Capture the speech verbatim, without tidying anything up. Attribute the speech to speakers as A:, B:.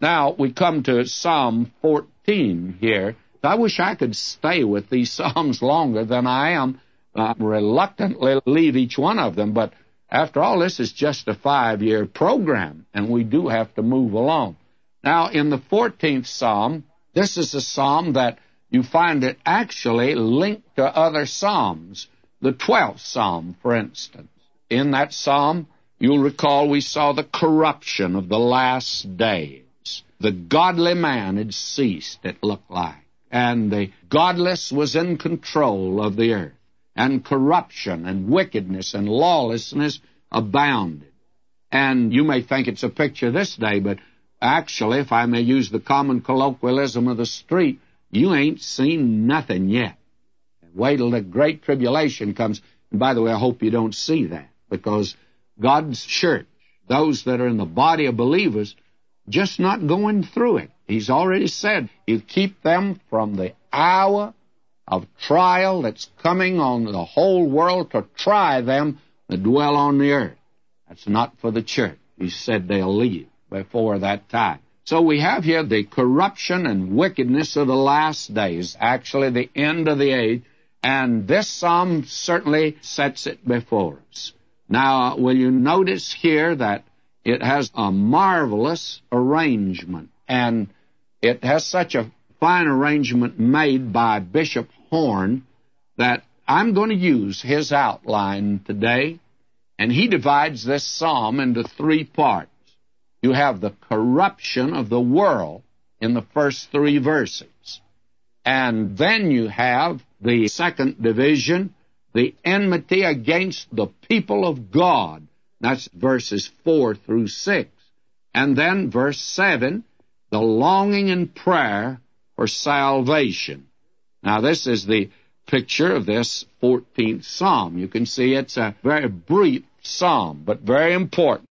A: Now, we come to Psalm fourteen here. I wish I could stay with these Psalms longer than I am. I reluctantly leave each one of them, but after all, this is just a five-year program, and we do have to move along. Now, in the fourteenth Psalm, this is a psalm that you find it actually linked to other psalms. The twelfth Psalm, for instance. In that psalm, you'll recall we saw the corruption of the last days. The godly man had ceased, it looked like, and the godless was in control of the earth, and corruption and wickedness and lawlessness abounded. And you may think it's a picture this day, but actually, if I may use the common colloquialism of the street, you ain't seen nothing yet. Wait till the great tribulation comes. And by the way, I hope you don't see that, because God's church, those that are in the body of believers, just not going through it. He's already said He'll keep them from the hour of trial that's coming on the whole world to try them that dwell on the earth. That's not for the church. He said they'll leave before that time. So we have here the corruption and wickedness of the last days, actually the end of the age, and this psalm certainly sets it before us. Now, will you notice here that it has a marvelous arrangement, and it has such a fine arrangement made by Bishop Horn that I'm going to use his outline today, and he divides this psalm into three parts. You have the corruption of the world in the first three verses, and then you have the second division, the enmity against the people of God. That's verses four through six. And then verse seven, the longing and prayer for salvation. Now, this is the picture of this fourteenth Psalm. You can see it's a very brief psalm, but very important.